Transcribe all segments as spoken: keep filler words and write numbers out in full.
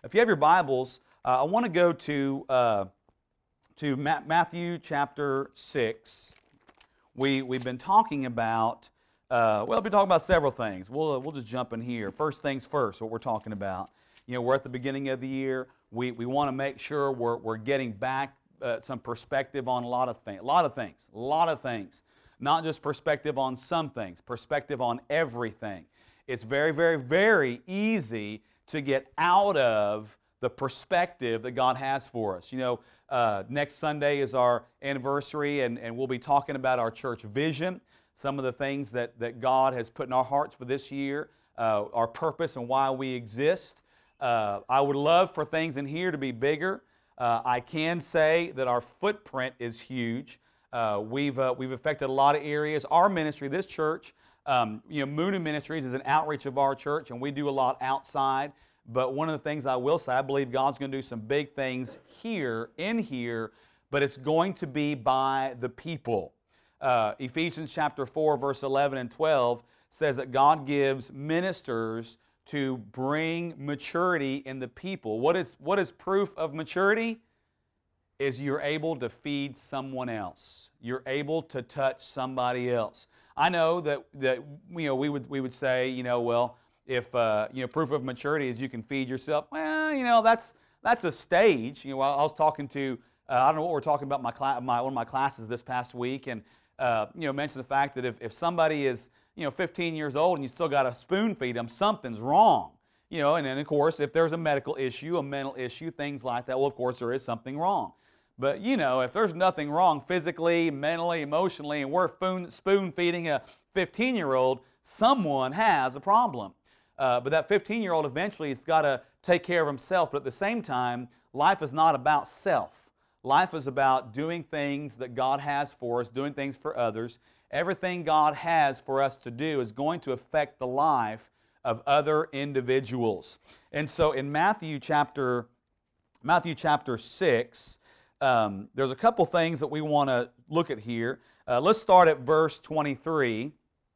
If you have your Bibles, uh, I want to go to uh, to Ma- Matthew chapter six. We we've been talking about uh, well, we've been talking about several things. We'll uh, we'll just jump in here. First things first. What we're talking about. You know, we're at the beginning of the year. We we want to make sure we're we're getting back uh, some perspective on a lot of things. A lot of things. A lot of things. Not just perspective on some things. Perspective on everything. It's very very very easy to get out of the perspective that God has for us. You know, uh, next Sunday is our anniversary, and, and we'll be talking about our church vision, some of the things that, that God has put in our hearts for this year, uh, our purpose and why we exist. Uh, I would love for things in here to be bigger. Uh, I can say that our footprint is huge. Uh, we've, uh, we've affected a lot of areas. Our ministry, this church, Um, you know, Moon Ministries is an outreach of our church, and we do a lot outside. But one of the things I will say, I believe God's going to do some big things here, in here, but it's going to be by the people. Uh, Ephesians chapter four, verse eleven and twelve says that God gives ministers to bring maturity in the people. What is, what is proof of maturity? Is you're able to feed someone else. You're able to touch somebody else. I know that, that you know, we would we would say, you know, well, if uh, you know, proof of maturity is you can feed yourself. Well, you know, that's that's a stage. You know, I was talking to uh, I don't know what we're talking about in my class, my one of my classes this past week, and uh, you know, mentioned the fact that if if somebody is you know fifteen years old and you still got to spoon feed them, something's wrong. You know, and then of course, if there's a medical issue, a mental issue, things like that, well, of course, there is something wrong. But, you know, if there's nothing wrong physically, mentally, emotionally, and we're spoon-feeding a fifteen-year-old, someone has a problem. Uh, but that fifteen-year-old eventually has got to take care of himself. But at the same time, life is not about self. Life is about doing things that God has for us, doing things for others. Everything God has for us to do is going to affect the life of other individuals. And so in Matthew chapter, Matthew chapter six, Um, there's a couple things that we want to look at here. Uh, let's start at verse twenty-three.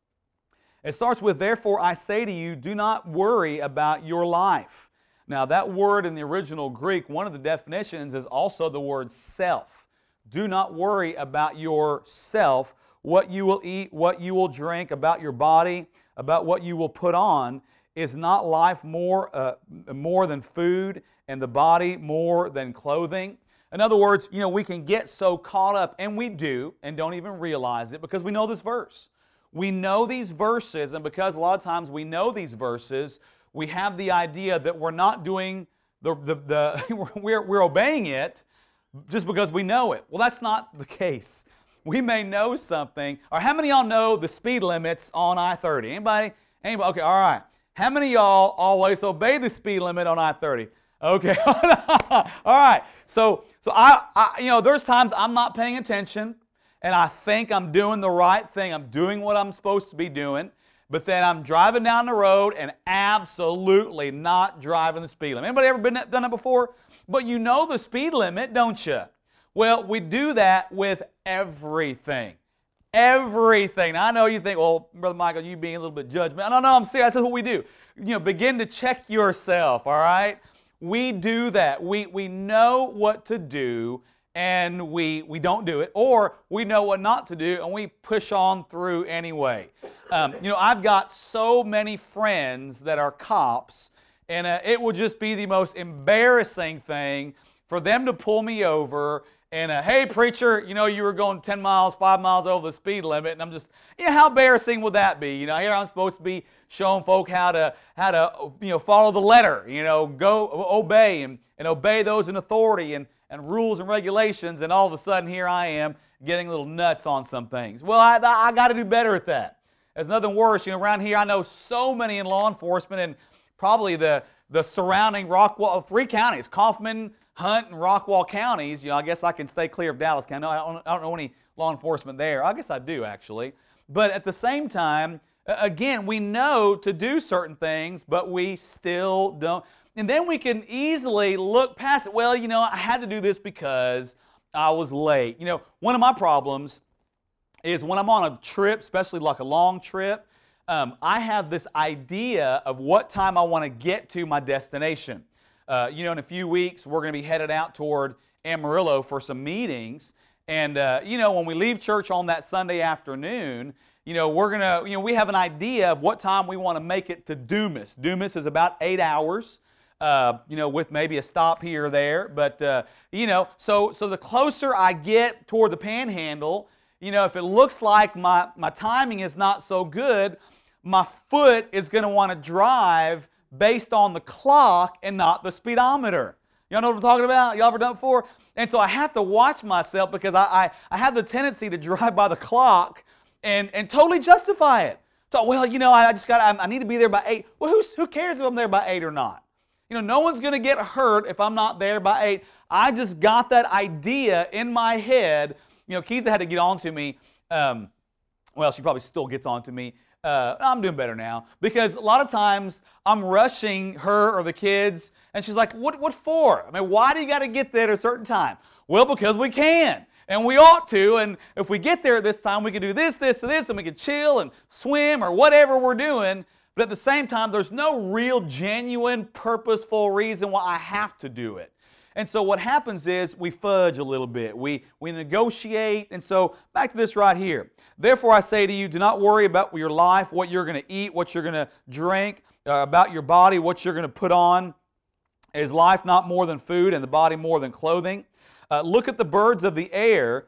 It starts with, "Therefore I say to you, do not worry about your life." Now that word in the original Greek, one of the definitions is also the word self. Do not worry about yourself, what you will eat, what you will drink, about your body, about what you will put on. Is not life more, uh, more than food, and the body more than clothing? In other words, you know, we can get so caught up, and we do, and don't even realize it because we know this verse. We know these verses, and because a lot of times we know these verses, we have the idea that we're not doing the, the, the we're, we're obeying it just because we know it. Well, that's not the case. We may know something, or how many of y'all know the speed limits on I thirty? Anybody? Anybody? Okay, all right. How many of y'all always obey the speed limit on I thirty? Okay, all right. So, so I, I, you know, there's times I'm not paying attention, and I think I'm doing the right thing. I'm doing what I'm supposed to be doing, but then I'm driving down the road and absolutely not driving the speed limit. Anybody ever been done that before? But you know the speed limit, don't you? Well, we do that with everything. Everything. Now, I know you think, well, Brother Michael, you being a little bit judgmental. No, no, I'm serious. That's what we do. You know, begin to check yourself, all right? We do that. We, we know what to do, and we, we don't do it, or we know what not to do, and we push on through anyway. Um, you know, I've got so many friends that are cops, and uh, it would just be the most embarrassing thing for them to pull me over and, uh, hey, preacher, you know, you were going ten miles, five miles over the speed limit, and I'm just, you know, how embarrassing would that be? You know, here I'm supposed to be showing folk how to, how to, you know, follow the letter, you know, go obey and, and obey those in authority and, and rules and regulations, and all of a sudden here I am getting a little nuts on some things. Well, I, I got to do better at that. There's nothing worse. You know, around here I know so many in law enforcement, and probably the, the surrounding Rockwall, three counties, Kaufman, Hunt, and Rockwall counties. You know, I guess I can stay clear of Dallas County. I don't, I don't know any law enforcement there. I guess I do, actually. But at the same time, again, we know to do certain things, but we still don't. And then we can easily look past it. Well, you know, I had to do this because I was late. You know, one of my problems is when I'm on a trip, especially like a long trip, um, I have this idea of what time I want to get to my destination. Uh, you know, in a few weeks, we're going to be headed out toward Amarillo for some meetings. And, uh, you know, when we leave church on that Sunday afternoon, you know, we're going to, you know, we have an idea of what time we want to make it to Dumas. Dumas is about eight hours, uh, you know, with maybe a stop here or there. But, uh, you know, so so the closer I get toward the Panhandle, you know, if it looks like my, my timing is not so good, my foot is going to want to drive based on the clock and not the speedometer. Y'all know what I'm talking about? Y'all ever done it before? And so I have to watch myself because I, I, I have the tendency to drive by the clock and, and totally justify it. So, well, you know, I just got I, I need to be there by eight. Well, who's, who cares if I'm there by eight or not? You know, no one's going to get hurt if I'm not there by eight. I just got that idea in my head. You know, Keitha had to get on to me. Um, well, she probably still gets on to me. Uh, I'm doing better now because a lot of times I'm rushing her or the kids and she's like, what, what for? I mean, why do you got to get there at a certain time? Well, because we can and we ought to, and if we get there at this time, we can do this, this, and this, and we can chill and swim or whatever we're doing, but at the same time, there's no real, genuine, purposeful reason why I have to do it. And so what happens is we fudge a little bit. We, we negotiate. And so back to this right here. Therefore I say to you, do not worry about your life, what you're going to eat, what you're going to drink, uh, about your body, what you're going to put on. Is life not more than food and the body more than clothing? Uh, look at the birds of the air,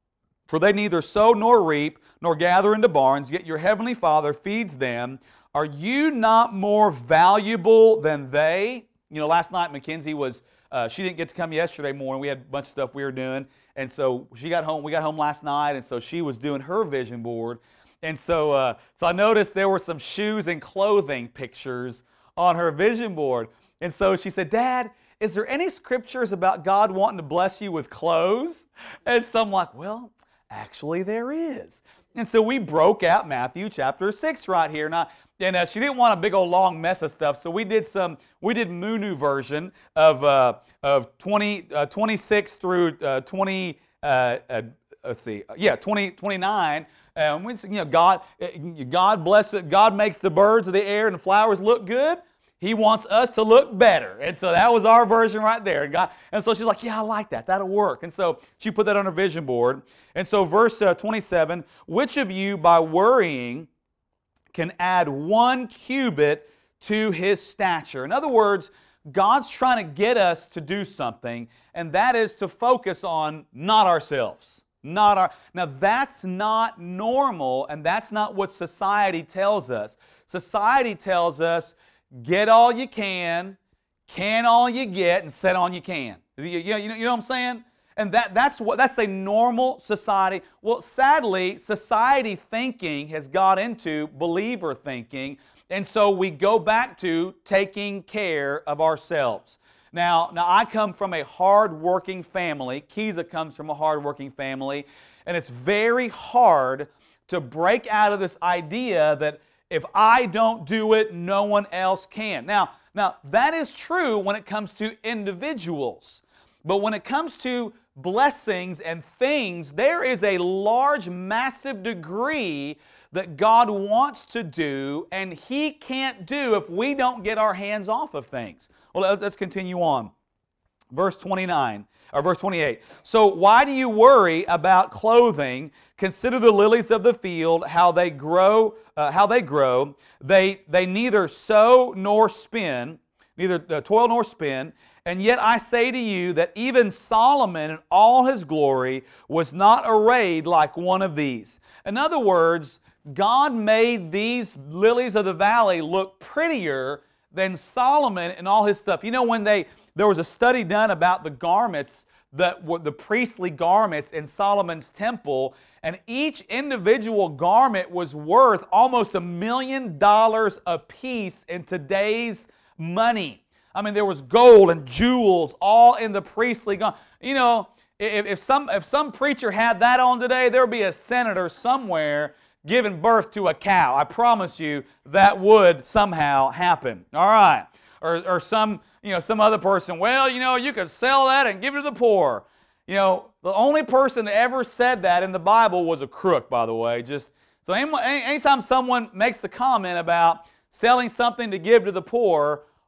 for they neither sow nor reap nor gather into barns, yet your heavenly Father feeds them. Are you not more valuable than they? You know, last night Mackenzie was... Uh, she didn't get to come yesterday morning. We had a bunch of stuff we were doing. And so she got home. We got home last night. And so she was doing her vision board. And so uh, so I noticed there were some shoes and clothing pictures on her vision board. And so she said, Dad, is there any scriptures about God wanting to bless you with clothes? And so I'm like, well, actually there is. And so we broke out Matthew chapter six right here. Now, and uh, she didn't want a big old long mess of stuff, so we did some. We did Munu version of uh, of twenty, uh, twenty-six through uh, twenty. Uh, uh, let's see, yeah, twenty, twenty-nine. And we, you know, God, God bless it. God makes the birds of the air and the flowers look good. He wants us to look better, and so that was our version right there. And, God, and so she's like, "Yeah, I like that. That'll work." And so she put that on her vision board. And so verse uh, twenty-seven: which of you, by worrying, can add one cubit to his stature? In other words, God's trying to get us to do something, and that is to focus on not ourselves. Not our. Now, that's not normal, and that's not what society tells us. Society tells us, get all you can, can all you get, and set all you can. You, you, you, know, you know what I'm saying? And that, that's what that's a normal society. Well, sadly, society thinking has got into believer thinking, and so we go back to taking care of ourselves. Now, now I come from a hard-working family. Keitha comes from a hard-working family, and it's very hard to break out of this idea that if I don't do it, no one else can. Now, now that is true when it comes to individuals, but when it comes to blessings and things, there is a large, massive degree that God wants to do, and He can't do if we don't get our hands off of things. Well, let's continue on. Verse twenty-nine, or verse twenty-eight. So why do you worry about clothing? Consider the lilies of the field, how they grow, uh, how they grow. They, they neither sow nor spin, neither uh, toil nor spin. And yet I say to you that even Solomon in all his glory was not arrayed like one of these. In other words, God made these lilies of the valley look prettier than Solomon and all his stuff. You know, when they there was a study done about the garments, that were the priestly garments in Solomon's temple, and each individual garment was worth almost a million dollars a piece in today's money. I mean, there was gold and jewels all in the priestly garment. You know, if, if some if some preacher had that on today, there would be a senator somewhere giving birth to a cow. I promise you that would somehow happen. All right. Or, or some, you know, some other person, well, you know, you could sell that and give it to the poor. You know, the only person that ever said that in the Bible was a crook, by the way. Just so any, anytime someone makes the comment about selling something to give to the poor,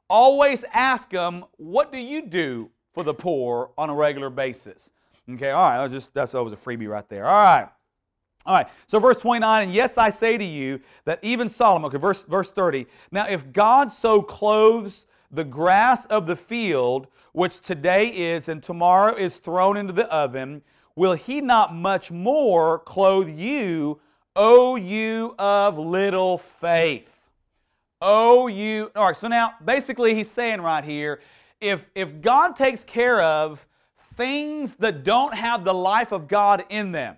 always ask them, what do you do for the poor on a regular basis? Okay, all right, I'll just, that's always a freebie right there. All right. All right, so verse twenty-nine, and yes, I say to you that even Solomon, okay, verse, verse thirty, now if God so clothes the grass of the field, which today is and tomorrow is thrown into the oven, will He not much more clothe you, O you of little faith? O you, all right, so now basically he's saying right here, if, if God takes care of things that don't have the life of God in them,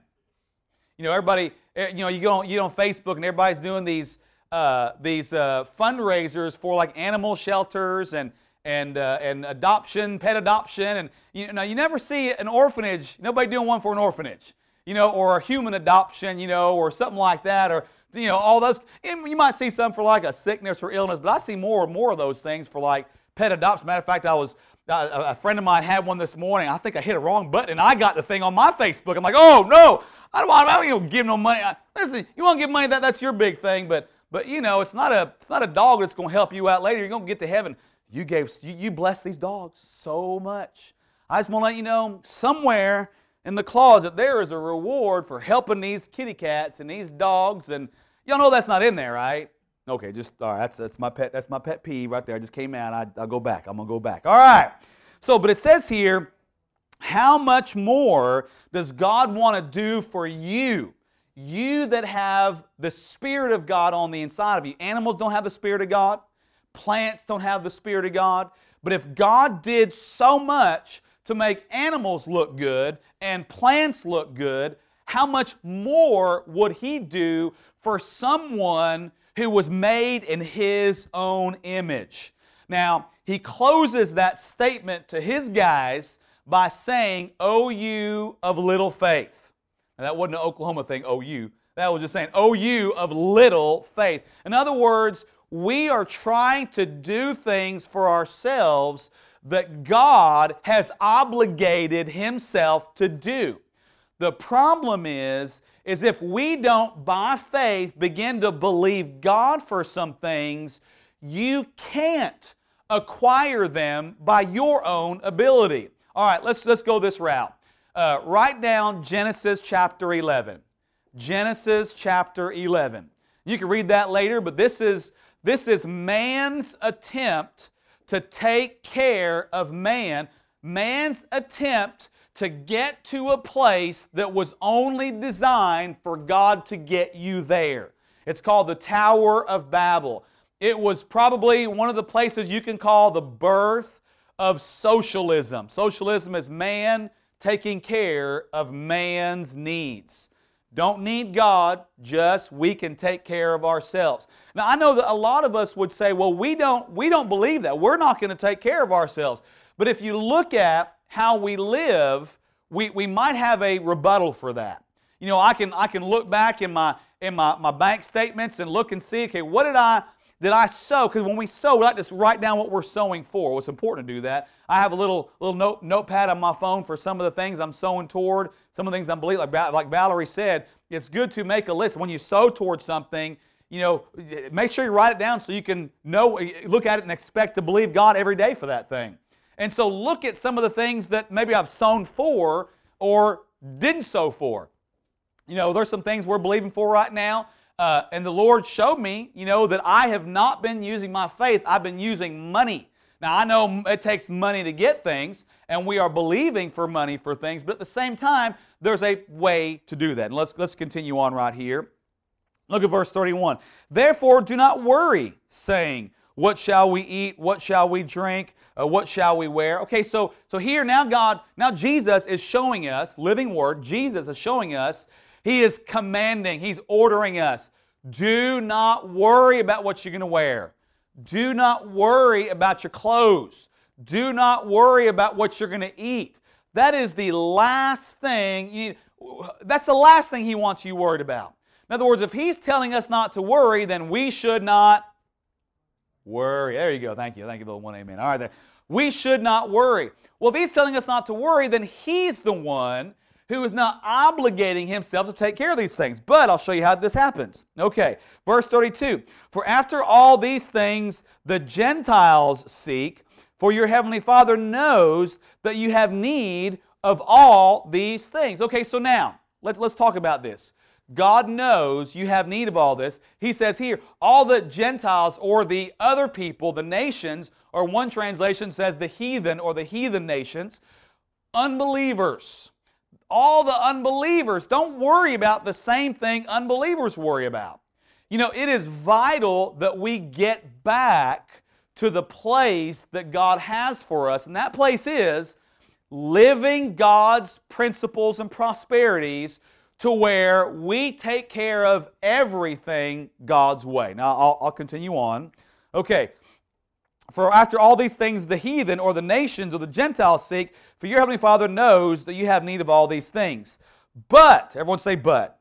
you know, everybody, you know, you go on, you go on Facebook and everybody's doing these uh, these uh, fundraisers for like animal shelters and and uh, and adoption, pet adoption, and you know, you never see an orphanage. Nobody doing one for an orphanage, you know, or a human adoption, you know, or something like that, or you know, all those. You might see some for like a sickness or illness, but I see more and more of those things for like pet adoption. Matter of fact, I was. Uh, a friend of mine had one this morning. I think I hit a wrong button, and I got the thing on my Facebook. I'm like, oh no, I don't want. I don't even give no money. I, listen, you want to give money? That that's your big thing. But but you know, it's not a it's not a dog that's going to help you out later. You're going to get to heaven. You gave you, you blessed these dogs so much. I just want to let you know, somewhere in the closet there is a reward for helping these kitty cats and these dogs. And y'all know that's not in there, right? Okay, just, all right, that's, that's my pet, that's my pet peeve right there. I just came out, I, I'll go back, I'm going to go back. All right, so, but it says here, how much more does God want to do for you? You that have the Spirit of God on the inside of you. Animals don't have the Spirit of God. Plants don't have the Spirit of God. But if God did so much to make animals look good and plants look good, how much more would He do for someone who was made in His own image? Now, he closes that statement to his guys by saying, O you of little faith. Now, that wasn't an Oklahoma thing, O you. That was just saying, O you of little faith. In other words, we are trying to do things for ourselves that God has obligated Himself to do. The problem is, is if we don't, by faith, begin to believe God for some things, you can't acquire them by your own ability. All right, let's, let's go this route. Uh, write down Genesis chapter eleven. Genesis chapter eleven. You can read that later, but this is, this is man's attempt to take care of man. Man's attempt to get to a place that was only designed for God to get you there. It's called the Tower of Babel. It was probably one of the places you can call the birth of socialism. Socialism is man taking care of man's needs. Don't need God, just we can take care of ourselves. Now, I know that a lot of us would say, well, we don't, we don't believe that. We're not going to take care of ourselves. But if you look at how we live, we, we might have a rebuttal for that. You know, I can I can look back in my in my, my bank statements and look and see, okay, what did I did I sow? Because when we sow, we like to write down what we're sowing for. Well, it's important to do that. I have a little little note, notepad on my phone for some of the things I'm sowing toward, some of the things I'm believing. Like, like Valerie said, it's good to make a list. When you sow towards something, you know, make sure you write it down so you can know, look at it and expect to believe God every day for that thing. And so look at some of the things that maybe I've sown for or didn't sow for. You know, there's some things we're believing for right now, uh, and the Lord showed me, you know, that I have not been using my faith. I've been using money. Now, I know it takes money to get things, and we are believing for money for things, but at the same time, there's a way to do that. And let's, let's continue on right here. Look at verse thirty-one. Therefore, do not worry, saying, what shall we eat? What shall we drink? Uh, what shall we wear? Okay, so, so here now God, now Jesus is showing us, living Word, Jesus is showing us, He is commanding, He's ordering us, do not worry about what you're going to wear. Do not worry about your clothes. Do not worry about what you're going to eat. That is the last thing, you, that's the last thing He wants you worried about. In other words, if He's telling us not to worry, then we should not worry. There you go. Thank you. Thank you, little one. Amen. All right, there. We should not worry. Well, if He's telling us not to worry, then He's the one who is not obligating himself to take care of these things. But I'll show you how this happens. Okay, verse thirty-two. For after all these things the Gentiles seek, for your heavenly Father knows that you have need of all these things. Okay, so now, let's, let's talk about this. God knows you have need of all this. He says here, all the Gentiles or the other people, the nations, or one translation says the heathen or the heathen nations, unbelievers. All the unbelievers, don't worry about the same thing unbelievers worry about. You know, it is vital that we get back to the place that God has for us, and that place is living God's principles and prosperities to where we take care of everything God's way. Now, I'll, I'll continue on. Okay. For after all these things the heathen or the nations or the Gentiles seek, for your heavenly Father knows that you have need of all these things. But, everyone say but.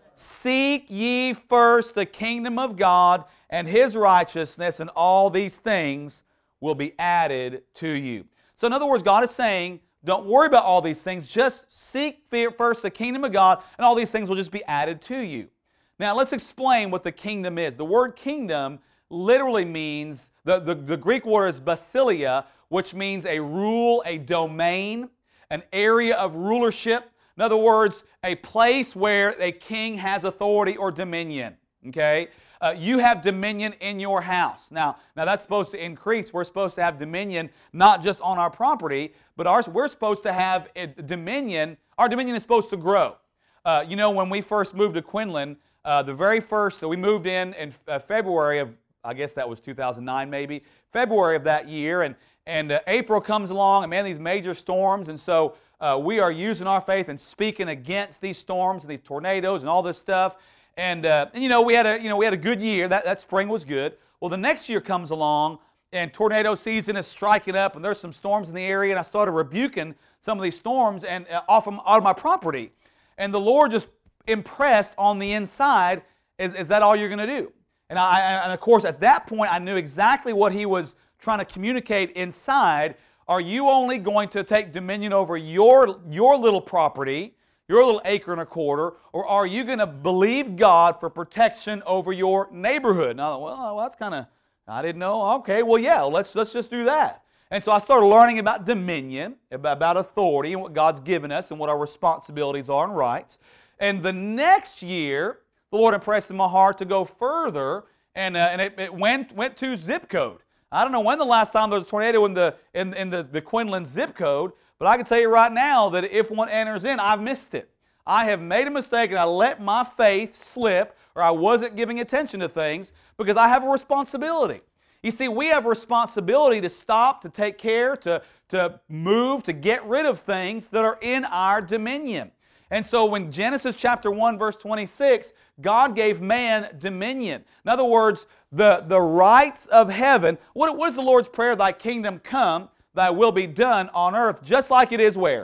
Seek ye first the kingdom of God and His righteousness, and all these things will be added to you. So in other words, God is saying, don't worry about all these things. Just seek first the kingdom of God, and all these things will just be added to you. Now, let's explain what the kingdom is. The word kingdom literally means, the, the, the Greek word is basileia, which means a rule, a domain, an area of rulership. In other words, a place where a king has authority or dominion. Okay? Uh, you have dominion in your house. Now, now that's supposed to increase. We're supposed to have dominion not just on our property, but ours, we're supposed to have a dominion. Our dominion is supposed to grow. Uh, you know, when we first moved to Quinlan, uh, the very first, so we moved in in uh, February of, I guess that was two thousand nine maybe, February of that year, and, and uh, April comes along, and man, these major storms, and so uh, we are using our faith and speaking against these storms and these tornadoes and all this stuff. And, uh, and you know, we had a you know we had a good year. That that spring was good. Well, the next year comes along, and tornado season is striking up, and there's some storms in the area, and I started rebuking some of these storms and uh, off of, out of my property. And the Lord just impressed on the inside, is, is that all you're going to do? And I and of course at that point I knew exactly what He was trying to communicate inside. Are you only going to take dominion over your your little property, your little acre and a quarter, or are you going to believe God for protection over your neighborhood? And I thought, well, that's kind of, I didn't know. Okay, well, yeah, let's let's just do that. And so I started learning about dominion, about authority, and what God's given us, and what our responsibilities are and rights. And the next year, the Lord impressed in my heart to go further, and uh, and it, it went went to zip code. I don't know when the last time there was a tornado in the in in the, the Quinlan zip code. But I can tell you right now that if one enters in, I've missed it. I have made a mistake and I let my faith slip, or I wasn't giving attention to things, because I have a responsibility. You see, we have a responsibility to stop, to take care, to, to move, to get rid of things that are in our dominion. And so when Genesis chapter one, verse twenty-six, God gave man dominion. In other words, the, the rights of heaven. What, what is the Lord's prayer? Thy kingdom come, thy will be done on earth, just like it is where?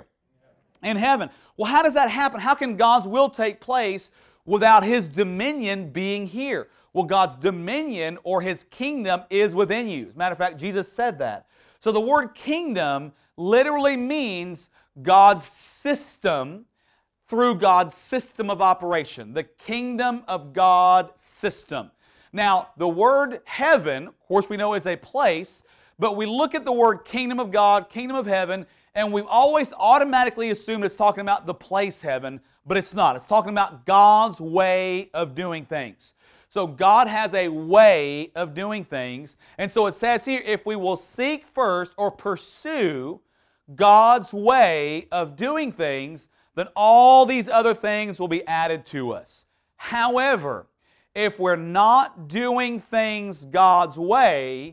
In heaven. Well, how does that happen? How can God's will take place without His dominion being here? Well, God's dominion or His kingdom is within you. As a matter of fact, Jesus said that. So the word kingdom literally means God's system through God's system of operation. The kingdom of God system. Now, the word heaven, of course we know, is a place, but we look at the word kingdom of God, kingdom of heaven, and we've always automatically assumed it's talking about the place heaven, but it's not. It's talking about God's way of doing things. So God has a way of doing things, and so it says here, if we will seek first or pursue God's way of doing things, then all these other things will be added to us. However, if we're not doing things God's way,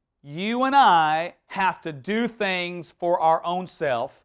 you and I have to do things for our own self,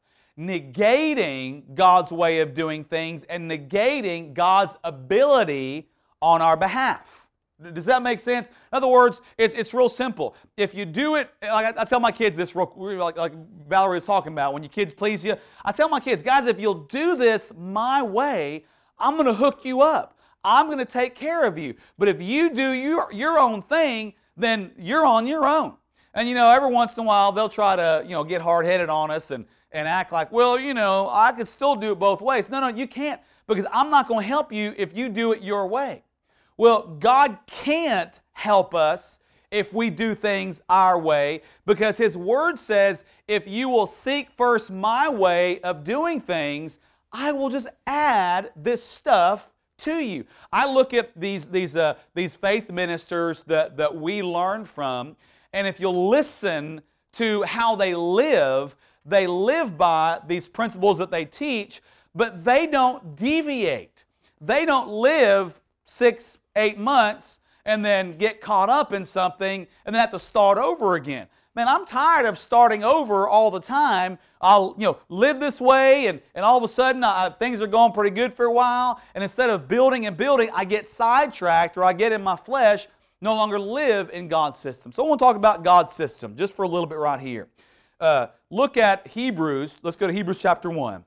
negating God's way of doing things and negating God's ability on our behalf. Does that make sense? In other words, it's, it's real simple. If you do it, like I, I tell my kids this, real, like, like Valerie was talking about, when your kids please you, I tell my kids, guys, if you'll do this my way, I'm going to hook you up. I'm going to take care of you. But if you do your, your own thing, then you're on your own. And you know, every once in a while they'll try to, you know, get hard-headed on us and, and act like, well, you know, I could still do it both ways. No, no, you can't, because I'm not going to help you if you do it your way. Well, God can't help us if we do things our way, because His Word says, if you will seek first my way of doing things, I will just add this stuff to you. I look at these, these, uh, these faith ministers that, that we learn from, and if you'll listen to how they live, they live by these principles that they teach, but they don't deviate. They don't live six, eight months and then get caught up in something and then have to start over again. Man, I'm tired of starting over all the time. I'll, you know, live this way, and, and all of a sudden uh, things are going pretty good for a while, and instead of building and building, I get sidetracked, or I get in my flesh, no longer live in God's system. So I want to talk about God's system just for a little bit right here. Uh, look at Hebrews. Let's go to Hebrews chapter one.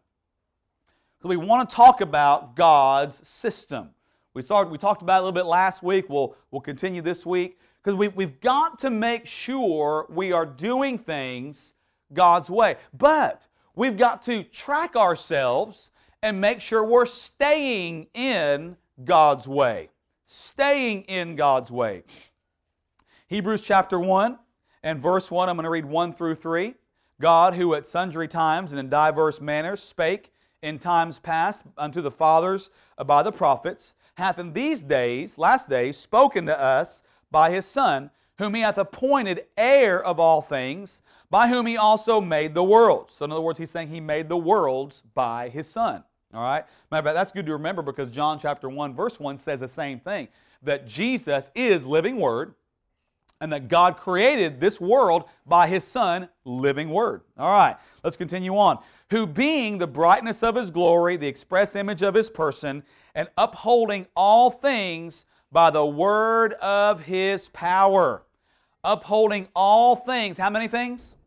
So we want to talk about God's system. We started. We talked about it a little bit last week. We'll, we'll continue this week. Because we, we've got to make sure we are doing things God's way. But we've got to track ourselves and make sure we're staying in God's way. Staying in God's way. Hebrews chapter one and verse one, I'm going to read one through three. God, who at sundry times and in diverse manners spake in times past unto the fathers by the prophets, hath in these days, last days, spoken to us by His Son, whom He hath appointed heir of all things, by whom He also made the worlds. So in other words, He's saying He made the worlds by His Son. All right? Matter of fact, that's good to remember, because John chapter one, verse one says the same thing, that Jesus is living Word, and that God created this world by His Son, living Word. All right, let's continue on. Who being the brightness of His glory, the express image of His person, and upholding all things by the word of His power. Upholding all things. How many things?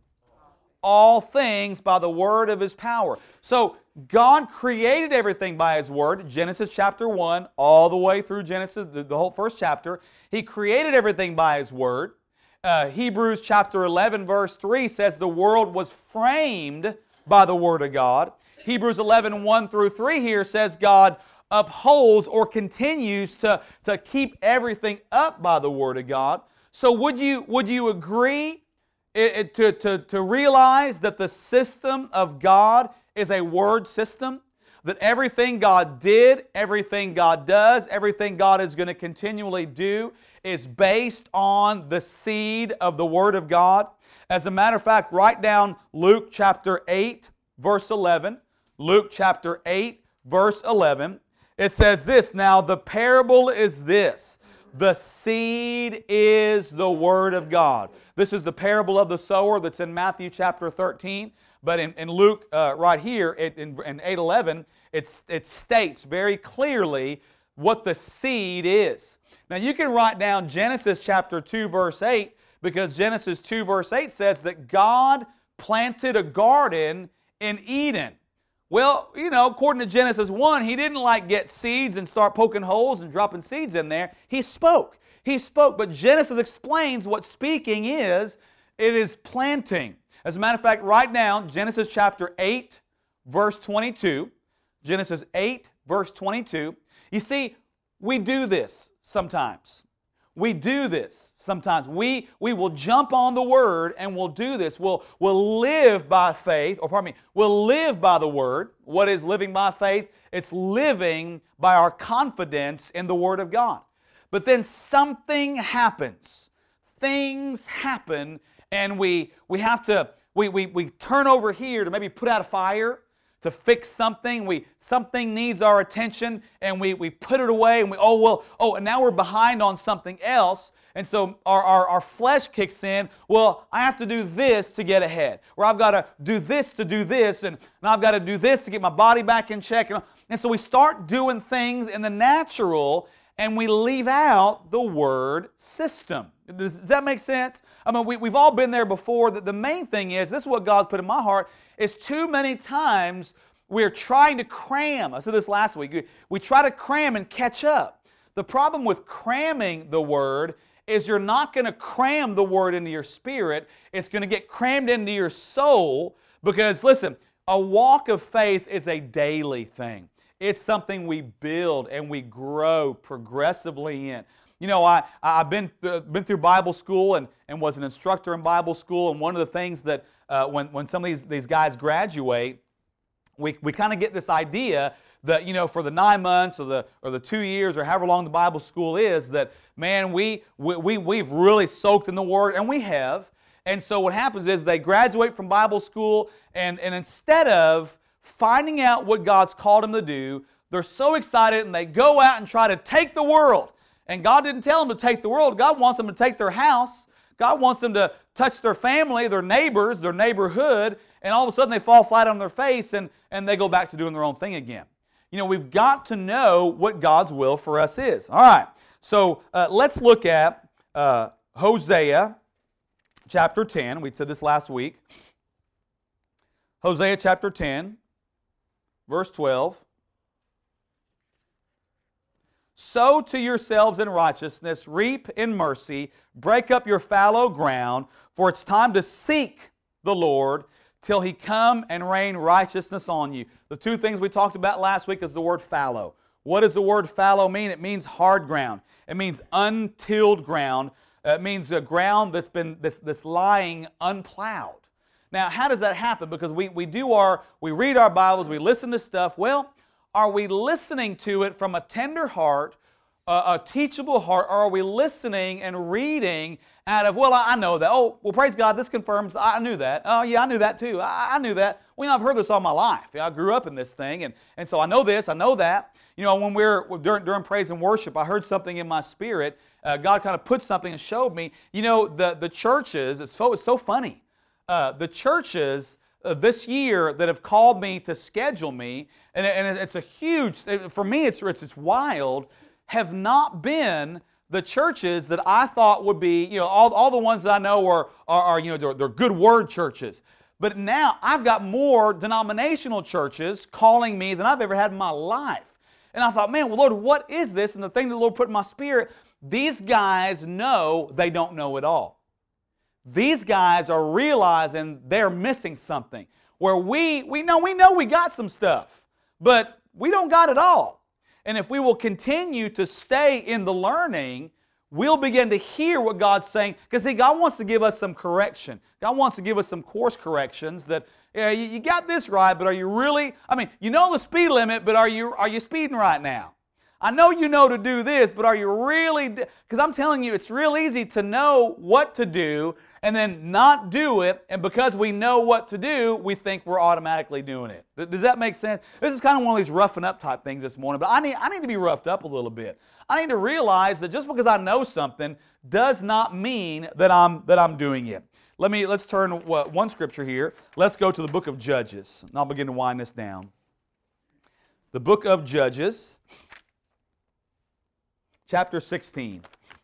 All things by the word of His power. So God created everything by His word. Genesis chapter one, all the way through Genesis, the, the whole first chapter. He created everything by His word. Uh, Hebrews chapter eleven, verse three says the world was framed by the word of God. Hebrews eleven, one through three here says God upholds or continues to, to keep everything up by the Word of God. So would you, would you agree it, it, to, to, to realize that the system of God is a Word system? That everything God did, everything God does, everything God is going to continually do is based on the seed of the Word of God? As a matter of fact, write down Luke chapter eight, verse eleven. Luke chapter eight, verse eleven. It says this, now the parable is this, the seed is the Word of God. This is the parable of the sower that's in Matthew chapter thirteen, but in, in Luke uh, right here it, in, in eight eleven, it, it states very clearly what the seed is. Now you can write down Genesis chapter two verse eight, because Genesis two verse eight says that God planted a garden in Eden. Well, you know, according to Genesis one, He didn't like get seeds and start poking holes and dropping seeds in there. He spoke. He spoke, but Genesis explains what speaking is. It is planting. As a matter of fact, right now, Genesis chapter eight, verse twenty-two. Genesis eight, verse twenty-two. You see, we do this sometimes. We do this sometimes. We, we will jump on the Word and we'll do this. We'll, we'll live by faith, or pardon me, we'll live by the Word. What is living by faith? It's living by our confidence in the Word of God. But then something happens. Things happen, and we, we have to, we, we, we turn over here to maybe put out a fire, to fix something. We something needs our attention, and we, we put it away, and we, oh, well, oh, and now we're behind on something else, and so our, our, our flesh kicks in. Well, I have to do this to get ahead, or I've got to do this to do this, and, and I've got to do this to get my body back in check. And, and so we start doing things in the natural, and we leave out the Word system. Does, does that make sense? I mean, we, we've all been there before. That the main thing is, this is what God put in my heart, is too many times we're trying to cram. I said this last week. We try to cram and catch up. The problem with cramming the Word is you're not going to cram the Word into your spirit. It's going to get crammed into your soul because, listen, a walk of faith is a daily thing. It's something we build and we grow progressively in. You know, I, I've been, uh, been through Bible school and, and was an instructor in Bible school, and one of the things that uh, when, when some of these, these guys graduate, we, we kind of get this idea that, you know, for the nine months or the or the two years or however long the Bible school is, that, man, we, we, we, we've really soaked in the Word, and we have. And so what happens is they graduate from Bible school, and, and instead of finding out what God's called them to do, they're so excited and they go out and try to take the world. And God didn't tell them to take the world. God wants them to take their house. God wants them to touch their family, their neighbors, their neighborhood, and all of a sudden they fall flat on their face and, and they go back to doing their own thing again. You know, we've got to know what God's will for us is. All right, so uh, let's look at uh, Hosea chapter ten. We said this last week. Hosea chapter ten, verse twelve. Sow to yourselves in righteousness, reap in mercy, break up your fallow ground, for it's time to seek the Lord till He come and rain righteousness on you. The two things we talked about last week is the word fallow. What does the word fallow mean? It means hard ground. It means untilled ground. It means a ground that's been that's, that's lying unplowed. Now, how does that happen? Because we, we do our, we read our Bibles, we listen to stuff. Well, are we listening to it from a tender heart, a, a teachable heart, or are we listening and reading out of, well, I, I know that. Oh, well, praise God, this confirms, I knew that. Oh, yeah, I knew that too. I, I knew that. Well, you know, I've heard this all my life. I grew up in this thing, and, and so I know this, I know that. You know, when we were, during, during praise and worship, I heard something in my spirit. Uh, God kind of put something and showed me. You know, the, the churches, it's so, it's so funny. Uh, the churches uh, this year that have called me to schedule me, and, and it's a huge, for me it's, it's, it's wild, have not been the churches that I thought would be, you know, all, all the ones that I know are, are, are you know, they're, they're good word churches. But now I've got more denominational churches calling me than I've ever had in my life. And I thought, man, well, Lord, what is this? And the thing that the Lord put in my spirit, these guys know they don't know it all. These guys are realizing they're missing something. Where we, we know we know we got some stuff, but we don't got it all. And if we will continue to stay in the learning, we'll begin to hear what God's saying. Because see, God wants to give us some correction. God wants to give us some course corrections that, yeah, you, you got this right, but are you really, I mean, you know the speed limit, but are you, are you speeding right now? I know you know to do this, but are you really, because I'm telling you, it's real easy to know what to do and then not do it, and because we know what to do, we think we're automatically doing it. Does that make sense? This is kind of one of these roughing up type things this morning, but I need, I need to be roughed up a little bit. I need to realize that just because I know something does not mean that I'm, that I'm doing it. Let me, let's turn to one scripture here. Let's go to the book of Judges, and I'll begin to wind this down. The book of Judges, chapter sixteen.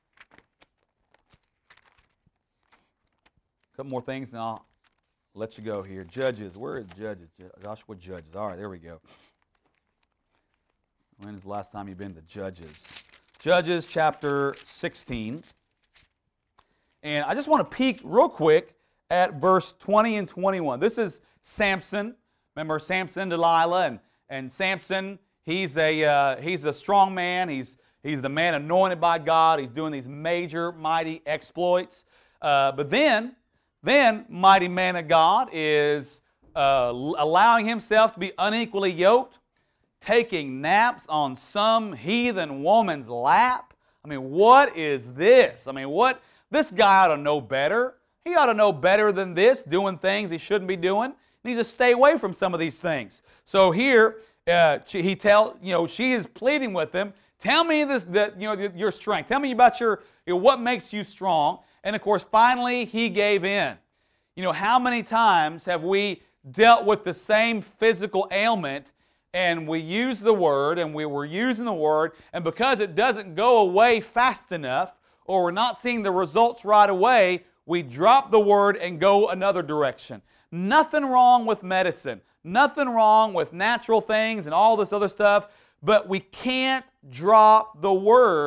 A couple more things, and I'll let you go here. Judges. Where is Judges? Joshua Judges. All right, there we go. When is the last time you've been to Judges? Judges chapter sixteen. And I just want to peek real quick at verse twenty and twenty-one. This is Samson. Remember Samson, Delilah, and, and Samson, he's a, uh, he's a strong man. He's, he's the man anointed by God. He's doing these major, mighty exploits. Uh, but then... Then, mighty man of God is uh, allowing himself to be unequally yoked, taking naps on some heathen woman's lap. I mean, what is this? I mean, what? This guy ought to know better. He ought to know better than this, doing things he shouldn't be doing. He needs to stay away from some of these things. So here, uh, she, he tell you know she is pleading with him. Tell me this, that you know your strength. Tell me about your you know, what makes you strong. And of course, finally, he gave in. You know, how many times have we dealt with the same physical ailment and we use the Word and we were using the Word, and because it doesn't go away fast enough or we're not seeing the results right away, we drop the Word and go another direction. Nothing wrong with medicine. Nothing wrong with natural things and all this other stuff, but we can't drop the Word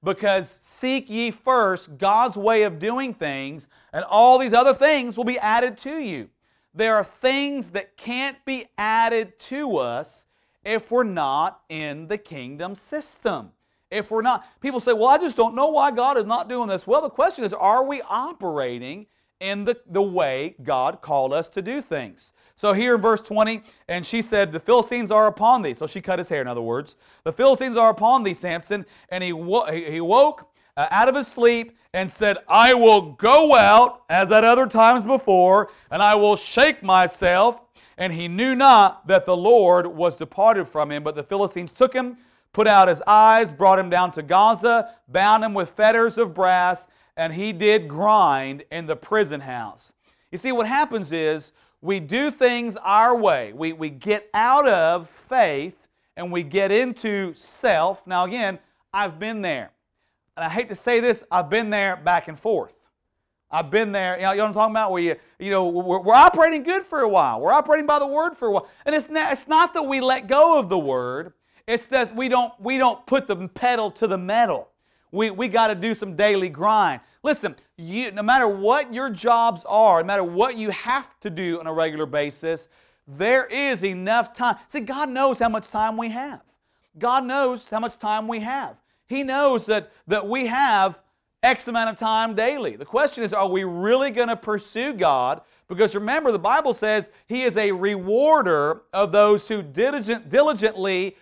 Because seek ye first God's way of doing things, and all these other things will be added to you. There are things that can't be added to us if we're not in the kingdom system. If we're not, people say, well, I just don't know why God is not doing this. Well, the question is, are we operating in the, the way God called us to do things? So here in verse twenty, and she said, the Philistines are upon thee. So she cut his hair, in other words. The Philistines are upon thee, Samson. And he, wo- he woke uh, out of his sleep and said, I will go out, as at other times before, and I will shake myself. And he knew not that the Lord was departed from him. But the Philistines took him, put out his eyes, brought him down to Gaza, bound him with fetters of brass, and he did grind in the prison house. You see, what happens is we do things our way. We, we get out of faith and we get into self. Now again, I've been there. And I hate to say this, I've been there back and forth. I've been there, you know, you know what I'm talking about? Where you, you know, we're, we're operating good for a while. We're operating by the Word for a while. And it's not, it's not that we let go of the Word. It's that we don't, we don't put the pedal to the metal. We, we got to do some daily grind. Listen, you, no matter what your jobs are, no matter what you have to do on a regular basis, there is enough time. See, God knows how much time we have. God knows how much time we have. He knows that, that we have X amount of time daily. The question is, are we really going to pursue God? Because remember, the Bible says He is a rewarder of those who diligent, diligently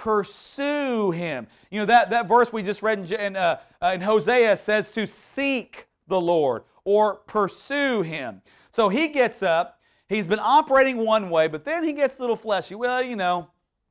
pursue Him. You know, that, that verse we just read in, in, uh, uh, in Hosea says to seek the Lord or pursue Him. So he gets up, he's been operating one way, but then he gets a little fleshy. Well, you know,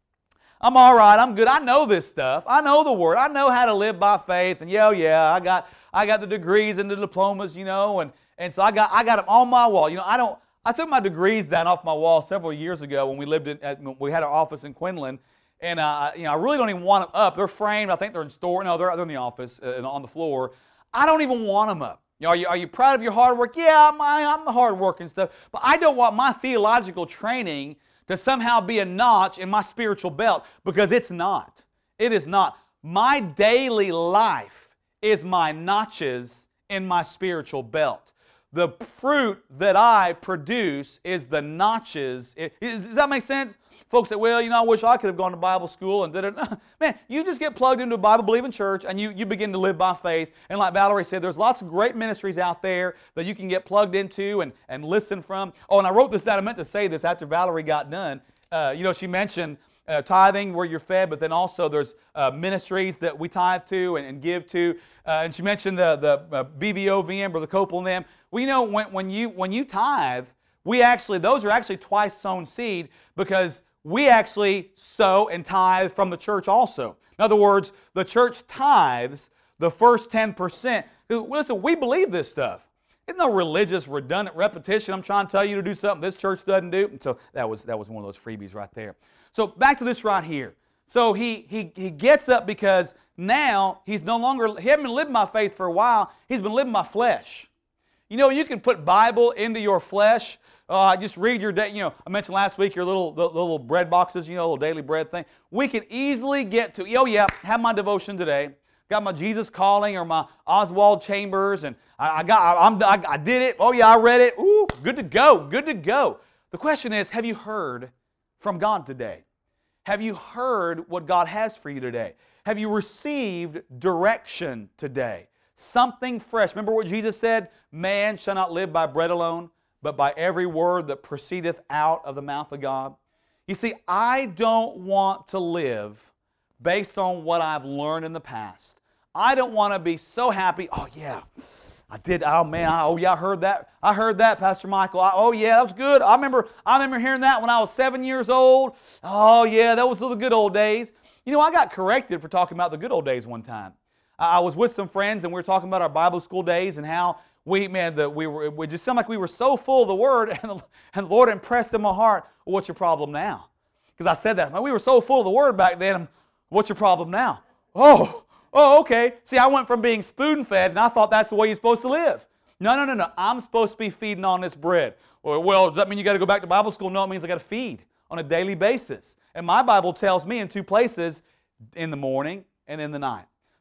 I'm all right, I'm good. I know this stuff. I know the Word. I know how to live by faith. And yeah, yeah, I got I got the degrees and the diplomas, you know, and, and so I got I got them on my wall. You know, I don't I took my degrees down off my wall several years ago when we lived in at, we had our office in Quinlan. And uh, you know, I really don't even want them up. They're framed. I think they're in store. No, they're, they're in the office uh, on the floor. I don't even want them up. You know, are you are you proud of your hard work? Yeah, I'm, I'm the hard work and stuff. But I don't want my theological training to somehow be a notch in my spiritual belt, because it's not. It is not. My daily life is my notches in my spiritual belt. The fruit that I produce is the notches. It, is, does that make sense? Folks say, well, you know, I wish I could have gone to Bible school and did it. Man, you just get plugged into a Bible-believing church and you, you begin to live by faith. And like Valerie said, there's lots of great ministries out there that you can get plugged into and, and listen from. Oh, and I wrote this down. I meant to say this after Valerie got done. Uh, you know, she mentioned uh, tithing where you're fed, but then also there's uh, ministries that we tithe to and, and give to. Uh, and she mentioned the, the uh, B V O V M, Brother Copel and them. Well, you know, when, when, you, when you tithe, we actually, those are actually twice sown seed, because we actually sow and tithe from the church also. In other words, the church tithes the first ten percent. Listen, we believe this stuff. It's no religious, redundant repetition. I'm trying to tell you to do something this church doesn't do. And so that was, that was one of those freebies right there. So back to this right here. So he, he, he gets up because now he's no longer, he hasn't been living by faith for a while. He's been living by flesh. You know, you can put Bible into your flesh. Uh, just read your day. You know, I mentioned last week your little the, the little bread boxes. You know, little daily bread thing. We can easily get to. Oh yeah, have my devotion today. Got my Jesus Calling or my Oswald Chambers, and I, I got. I, I'm. I, I did it. Oh yeah, I read it. Ooh, good to go. Good to go. The question is, have you heard from God today? Have you heard what God has for you today? Have you received direction today? Something fresh. Remember what Jesus said? Man shall not live by bread alone, but by every word that proceedeth out of the mouth of God. You see, I don't want to live based on what I've learned in the past. I don't want to be so happy, oh yeah, I did, oh man, I, oh yeah, I heard that, I heard that, Pastor Michael, I, oh yeah, that was good. I remember, I remember hearing that when I was seven years old. Oh yeah, that was the good old days. You know, I got corrected for talking about the good old days one time. I, I was with some friends and we were talking about our Bible school days and how We, man, the, we were, it just seemed like we were so full of the Word, and the, and the Lord impressed in my heart, well, what's your problem now? Because I said that. Man, we were so full of the Word back then, what's your problem now? Oh, oh, okay. See, I went from being spoon-fed, and I thought that's the way you're supposed to live. No, no, no, no. I'm supposed to be feeding on this bread. Well, well does that mean you got to go back to Bible school? No, it means I got to feed on a daily basis. And my Bible tells me in two places, in the morning and in the night.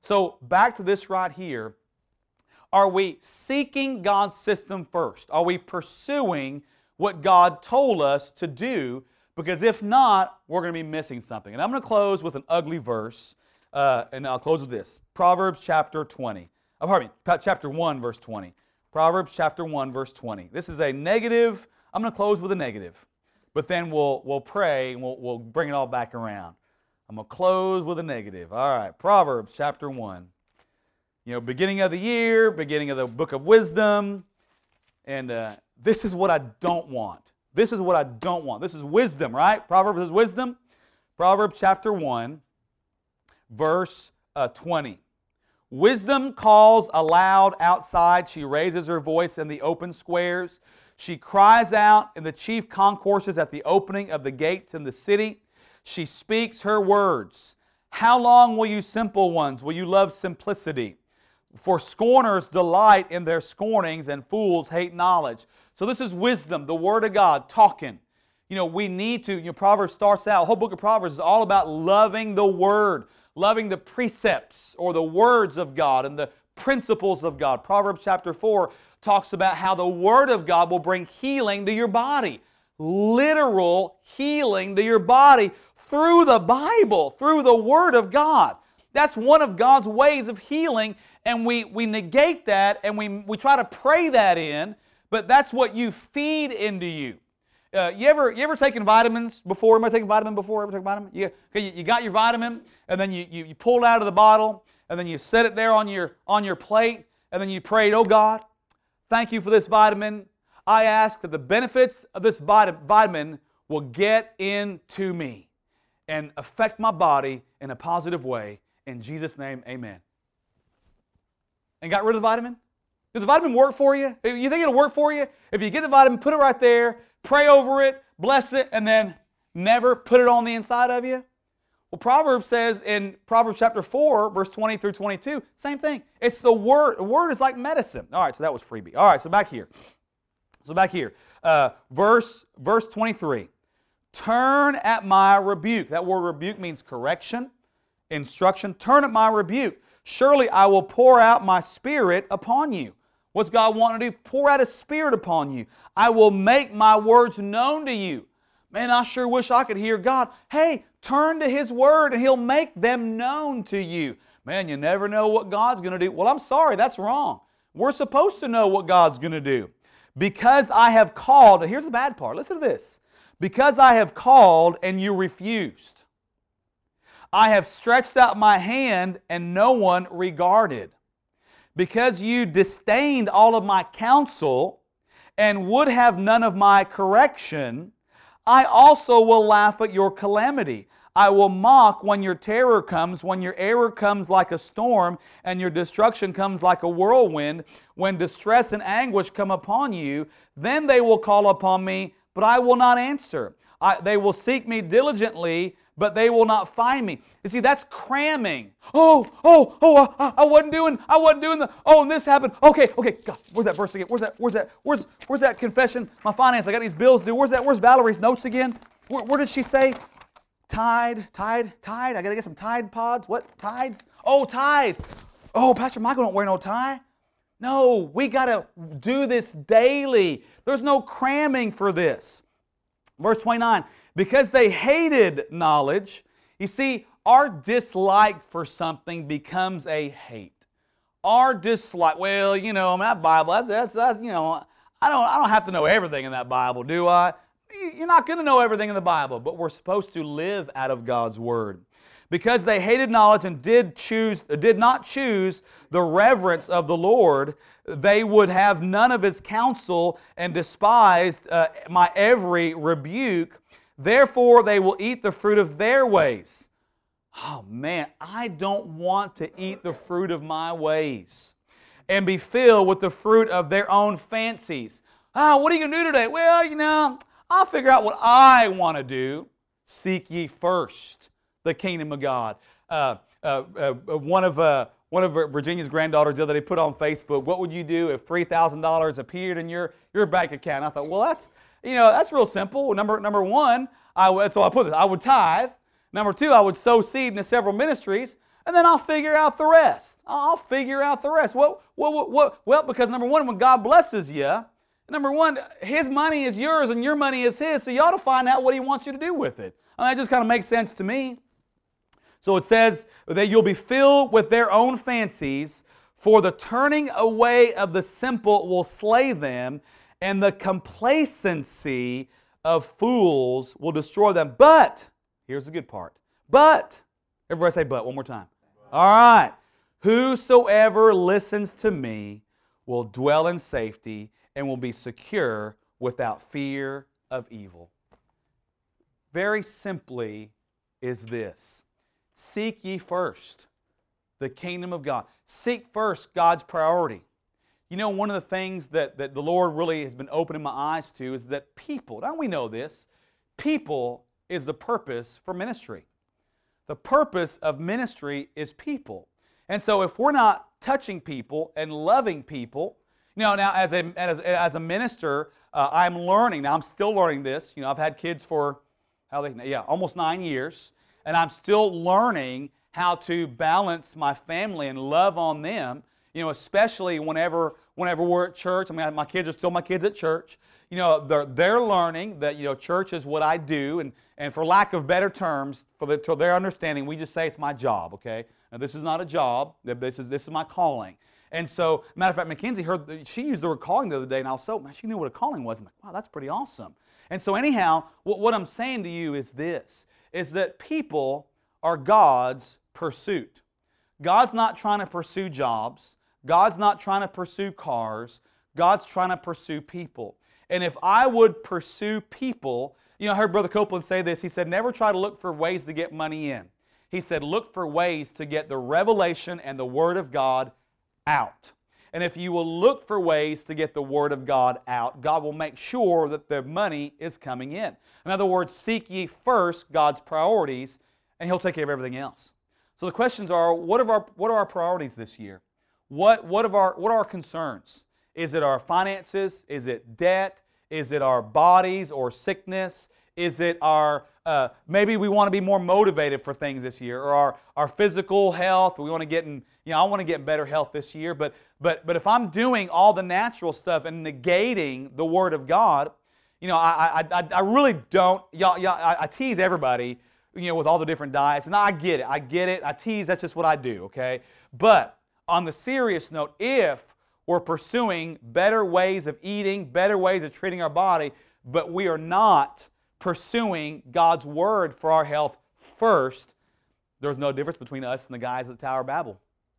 So back to this right here. Are we seeking God's system first? Are we pursuing what God told us to do? Because if not, we're going to be missing something. And I'm going to close with an ugly verse, uh, and I'll close with this. Proverbs chapter twenty. Oh, pardon me, chapter one, verse twenty. Proverbs chapter one, verse twenty. This is a negative. I'm going to close with a negative, but then we'll we'll pray and we'll, we'll bring it all back around. I'm going to close with a negative. All right, Proverbs chapter one. You know, beginning of the year, beginning of the book of wisdom, and uh, this is what I don't want. This is what I don't want. This is wisdom, right? Proverbs is wisdom. Proverbs chapter one, verse uh, twenty. Wisdom calls aloud outside. She raises her voice in the open squares. She cries out in the chief concourses at the opening of the gates in the city. She speaks her words. How long will you simple ones? Will you love simplicity? For scorners delight in their scornings, and fools hate knowledge. So this is wisdom, the Word of God, talking. You know, we need to, you know, Proverbs starts out, the whole book of Proverbs is all about loving the Word, loving the precepts or the words of God and the principles of God. Proverbs chapter four talks about how the Word of God will bring healing to your body. Literal healing to your body through the Bible, through the Word of God. That's one of God's ways of healing, and we, we negate that and we, we try to pray that in, but that's what you feed into you. Uh, you ever you ever taken vitamins before? Am I taking vitamin before? Ever taken vitamin? You, okay, you, you got your vitamin, and then you, you, you pull it out of the bottle, and then you set it there on your, on your plate, and then you prayed, oh God, thank you for this vitamin. I ask that the benefits of this vitamin will get into me and affect my body in a positive way. In Jesus' name, amen. And got rid of the vitamin? Did the vitamin work for you? You think it'll work for you? If you get the vitamin, put it right there, pray over it, bless it, and then never put it on the inside of you? Well, Proverbs says in Proverbs chapter four, verse twenty through twenty-two, same thing. It's the Word. The Word is like medicine. All right, so that was freebie. All right, so back here. So back here. Uh, verse, verse twenty-three. Turn at my rebuke. That word rebuke means correction, instruction. Turn at my rebuke. Surely I will pour out my Spirit upon you. What's God wanting to do? Pour out His Spirit upon you. I will make my words known to you. Man, I sure wish I could hear God. Hey, turn to His Word and He'll make them known to you. Man, you never know what God's going to do. Well, I'm sorry, that's wrong. We're supposed to know what God's going to do. Because I have called, here's the bad part, listen to this. Because I have called and you refused. I have stretched out my hand and no one regarded. Because you disdained all of my counsel and would have none of my correction, I also will laugh at your calamity. I will mock when your terror comes, when your error comes like a storm, and your destruction comes like a whirlwind, when distress and anguish come upon you. Then they will call upon me, but I will not answer. I, they will seek me diligently, but they will not find me. You see, that's cramming. Oh, oh, oh, I, I wasn't doing, I wasn't doing the, oh, and this happened. Okay, okay, God, where's that verse again? Where's that, where's that, where's, where's that confession? My finance, I got these bills due. Where's that, where's Valerie's notes again? Where, where did she say? Tide, Tide, Tide. I got to get some Tide Pods. What? Tides? Oh, ties. Oh, Pastor Michael don't wear no tie. No, we got to do this daily. There's no cramming for this. Verse twenty-nine, because they hated knowledge. You see, our dislike for something becomes a hate. Our dislike, well, you know, that Bible, that's, that's, that's you know, I don't, I don't have to know everything in that Bible, do I? You're not going to know everything in the Bible, but we're supposed to live out of God's Word. Because they hated knowledge and did choose, did not choose the reverence of the Lord, they would have none of His counsel and despised uh, my every rebuke. Therefore, they will eat the fruit of their ways. Oh man, I don't want to eat the fruit of my ways and be filled with the fruit of their own fancies. Ah, what are you going to do today? Well, you know, I'll figure out what I want to do. Seek ye first the kingdom of God. Uh, uh, uh, one of uh, one of Virginia's granddaughters the other day put on Facebook, what would you do if three thousand dollars appeared in your, your bank account? I thought, well, that's, you know, that's real simple. Number number one, I would, so I put this, I would tithe. Number two, I would sow seed into several ministries. and then I'll figure out the rest. I'll figure out the rest. What, what, what, what? Well, because number one, when God blesses you, number one, His money is yours and your money is His, so you ought to find out what He wants you to do with it. I mean, that just kind of makes sense to me. So it says that you'll be filled with their own fancies, for the turning away of the simple will slay them, and the complacency of fools will destroy them. But, here's the good part, but, everybody say but one more time. All right. Whosoever listens to me will dwell in safety and will be secure without fear of evil. Very simply is this: seek ye first the kingdom of God. Seek first God's priority. You know, one of the things that, that the Lord really has been opening my eyes to is that people, don't we know this? People is the purpose for ministry. The purpose of ministry is people. And so if we're not touching people and loving people, you know, now as a, as, as a minister, uh, I'm learning, now I'm still learning this. You know, I've had kids for, how they, yeah, almost nine years, and I'm still learning how to balance my family and love on them, you know, especially whenever whenever we're at church. I mean, my kids are still my kids at church. You know, they're, they're learning that, you know, church is what I do, and, and for lack of better terms, for, the, for their understanding, we just say it's my job, okay? Now, this is not a job. This is, this is my calling. And so, matter of fact, Mackenzie heard, she used the word calling the other day, and I was so, man, she knew what a calling was. I'm like, wow, that's pretty awesome. And so anyhow, what, what I'm saying to you is this, is that people are God's pursuit. God's not trying to pursue jobs. God's not trying to pursue cars. God's trying to pursue people. And if I would pursue people, you know, I heard Brother Copeland say this. He said, never try to look for ways to get money in. He said, look for ways to get the revelation and the Word of God out. And if you will look for ways to get the Word of God out, God will make sure that the money is coming in. In other words, seek ye first God's priorities, and He'll take care of everything else. So the questions are, what are our, what are our priorities this year? What, what, of our, what are our concerns? Is it our finances? Is it debt? Is it our bodies or sickness? Is it our, uh, maybe we want to be more motivated for things this year, or our, our physical health? We want to get in, you know, I want to get in better health this year, but, but, but if I'm doing all the natural stuff and negating the Word of God, you know, I, I, I, I really don't, y'all, y'all, I, I tease everybody, you know, with all the different diets, and I get it, I get it, I tease, that's just what I do, okay? But on the serious note, if we're pursuing better ways of eating, better ways of treating our body, but we are not pursuing God's Word for our health first, there's no difference between us and the guys at the Tower of Babel.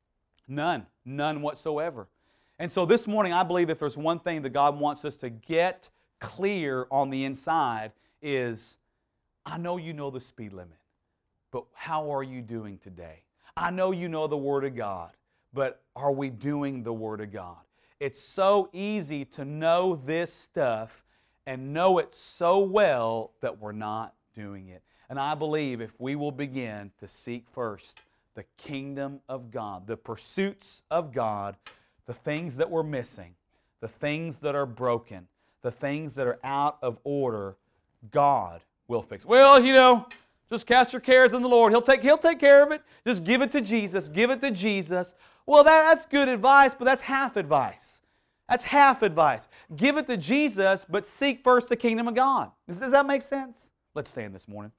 None. None whatsoever. And so this morning, I believe if there's one thing that God wants us to get clear on the inside is, I know you know the speed limit, but how are you doing today? I know you know the Word of God, but are we doing the Word of God? It's so easy to know this stuff and know it so well that we're not doing it. And I believe if we will begin to seek first the kingdom of God, the pursuits of God, the things that we're missing, the things that are broken, the things that are out of order, God will fix. Well, you know, just cast your cares on the Lord. He'll take, He'll take care of it. Just give it to Jesus. Give it to Jesus. Well, that, that's good advice, but that's half advice. That's half advice. Give it to Jesus, but seek first the kingdom of God. Does, does that make sense? Let's stand this morning.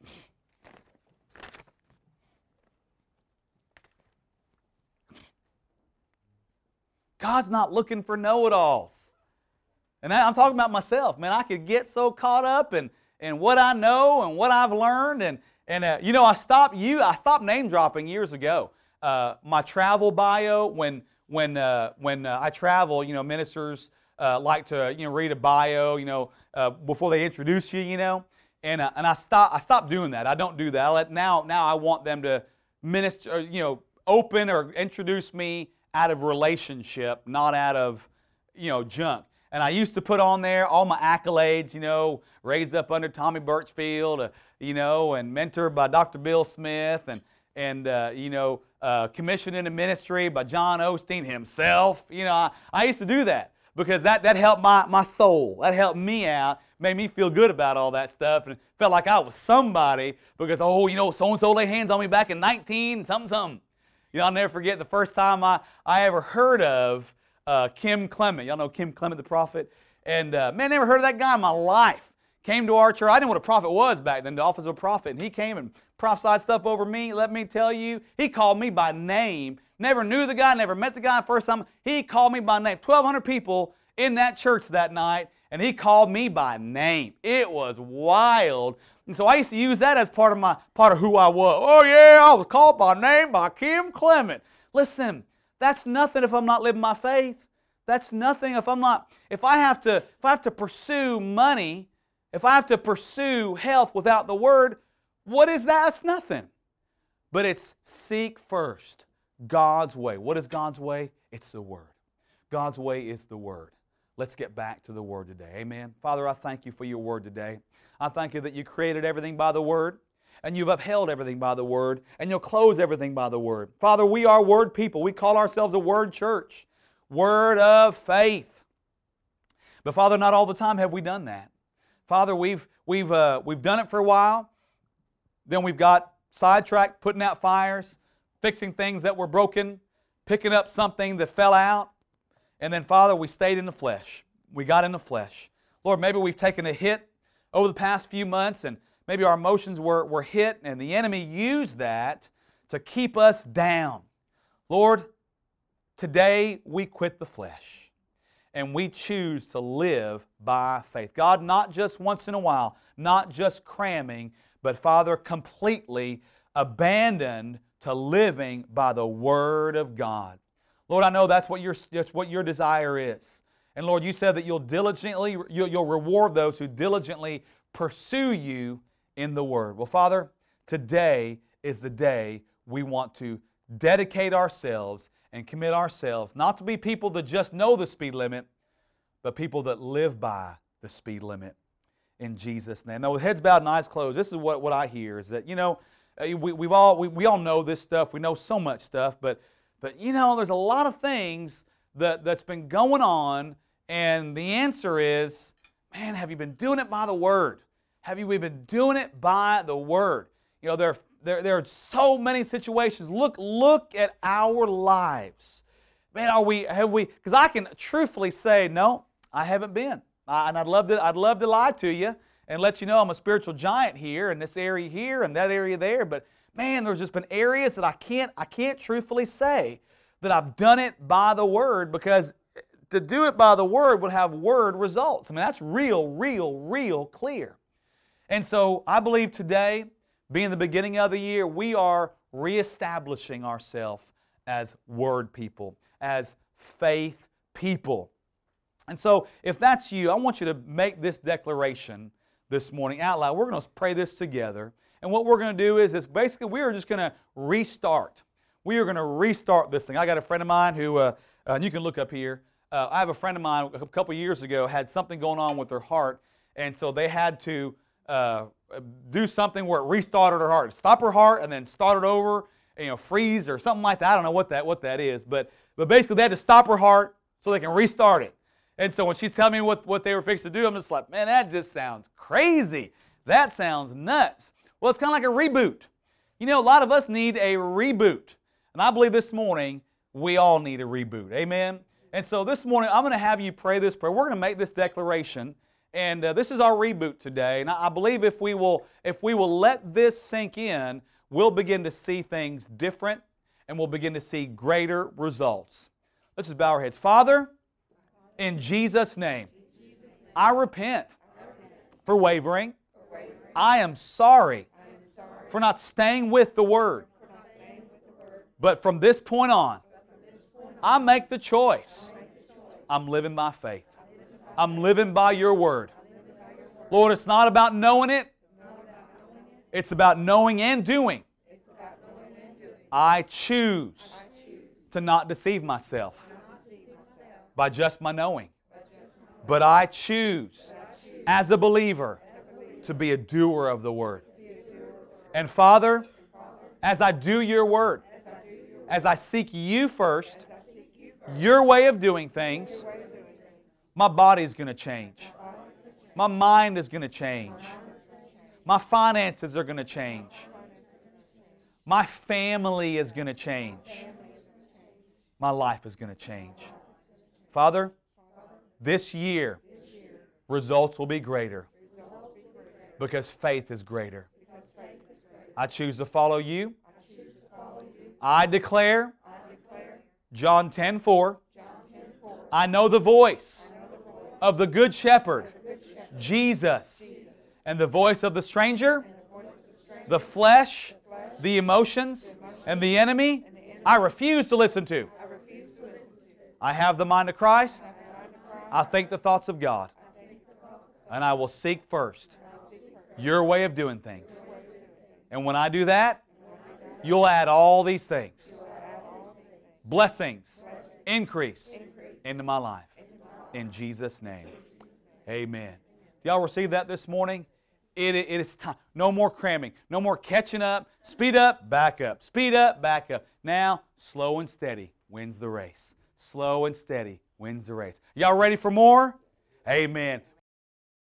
God's not looking for know-it-alls. And I'm talking about myself. Man, I could get so caught up in, in what I know and what I've learned. And, and uh, you know, I stopped you. I stopped name dropping years ago. Uh, my travel bio, when when uh, when uh, I travel, you know, ministers uh, like to you know read a bio, you know, uh, before they introduce you, you know, and uh, and I stop I stopped doing that. I don't do that. I let, now now I want them to minister, you know, open or introduce me out of relationship, not out of you know junk. And I used to put on there all my accolades, you know, raised up under Tommy Birchfield, uh, you know, and mentored by Doctor Bill Smith, and and uh, you know. Uh, commissioned into ministry by John Osteen himself. You know, I, I used to do that because that, that helped my, my soul. That helped me out, made me feel good about all that stuff, and felt like I was somebody because, oh, you know, so-and-so laid hands on me back in nineteen something something. You know, I'll never forget the first time I, I ever heard of uh, Kim Clement. Y'all know Kim Clement, the prophet? And uh, man, never heard of that guy in my life. Came to our church. I didn't know what a prophet was back then, the office of a prophet. And he came and prophesied stuff over me. Let me tell you, he called me by name. Never knew the guy, never met the guy the first time. He called me by name. twelve hundred people in that church that night, and he called me by name. It was wild. And so I used to use that as part of my part of who I was. Oh yeah, I was called by name by Kim Clement. Listen, that's nothing if I'm not living my faith. That's nothing if I'm not, if I have to, if I have to pursue money, if I have to pursue health without the Word, what is that? That's nothing. But it's seek first God's way. What is God's way? It's the Word. God's way is the Word. Let's get back to the Word today. Amen. Father, I thank you for your Word today. I thank you that you created everything by the Word, and you've upheld everything by the Word, and you'll close everything by the Word. Father, we are Word people. We call ourselves a Word church. Word of faith. But Father, not all the time have we done that. Father, we've, we've, uh, we've done it for a while. Then we've got sidetracked, putting out fires, fixing things that were broken, picking up something that fell out. And then, Father, we stayed in the flesh. We got in the flesh. Lord, maybe we've taken a hit over the past few months, and maybe our emotions were, were hit, and the enemy used that to keep us down. Lord, today we quit the flesh, and we choose to live by faith. God, not just once in a while, not just cramming, but Father, completely abandoned to living by the Word of God. Lord, I know that's what your, that's what your desire is. And Lord, you said that you'll diligently, you'll, you'll reward those who diligently pursue you in the Word. Well, Father, today is the day we want to dedicate ourselves and commit ourselves not to be people that just know the speed limit, but people that live by the speed limit in Jesus' name. Now, with heads bowed and eyes closed, this is what, what I hear is that, you know, we, we've all, we, we all know this stuff. We know so much stuff, but, but you know, there's a lot of things that, that's been going on, and the answer is, man, have you been doing it by the Word? Have you been doing it by the Word? You know, there, there, there are so many situations. Look, look at our lives. Man, are we, have we, because I can truthfully say, no, I haven't been. I, and I'd love to, I'd love to lie to you and let you know I'm a spiritual giant here in this area here and that area there. But man, there's just been areas that I can't, I can't truthfully say that I've done it by the Word, because to do it by the Word would have Word results. I mean, that's real, real, real clear. And so I believe today, being the beginning of the year, we are reestablishing ourselves as Word people, as faith people. And so if that's you, I want you to make this declaration this morning out loud. We're going to pray this together. And what we're going to do is, is basically we are just going to restart. We are going to restart this thing. I got a friend of mine who, uh, uh, and you can look up here, uh, I have a friend of mine a couple years ago had something going on with her heart, and so they had to uh, do something where it restarted her heart. Stop her heart and then start it over, you know, freeze or something like that. I don't know what that, what that is, but, but basically they had to stop her heart so they can restart it. And so when she's telling me what, what they were fixed to do, I'm just like, man, that just sounds crazy. That sounds nuts. Well, it's kind of like a reboot. You know, a lot of us need a reboot. And I believe this morning we all need a reboot. Amen? And so this morning I'm going to have you pray this prayer. We're going to make this declaration. And uh, this is our reboot today. And I believe if we will, if we will let this sink in, we'll begin to see things different and we'll begin to see greater results. Let's just bow our heads. Father, in Jesus' name, I repent for wavering. I am sorry for not staying with the Word. But from this point on, I make the choice. I'm living by faith. I'm living by your Word. Lord, it's not about knowing it. It's about knowing and doing. I choose to not deceive myself by just my knowing. But I choose, as a believer, to be a doer of the Word. And Father, as I do your Word, as I seek you first, your way of doing things, my body is going to change. My mind is going to change. My finances are going to change. My family is going to change. My life is going to change. Father, this year, results will be greater because faith is greater. I choose to follow you. I declare, John ten four, I know the voice of the Good Shepherd, Jesus, and the voice of the stranger, the flesh, the emotions, and the enemy, I refuse to listen to. I have the mind of Christ. I think the thoughts of God. And I will seek first your way of doing things. And when I do that, you'll add all these things. Blessings, increase into my life. In Jesus' name. Amen. Y'all receive that this morning? It, it is time. No more cramming. No more catching up. Speed up, back up. Speed up, back up. Now, slow and steady wins the race. Slow and steady wins the race. Y'all ready for more? Amen.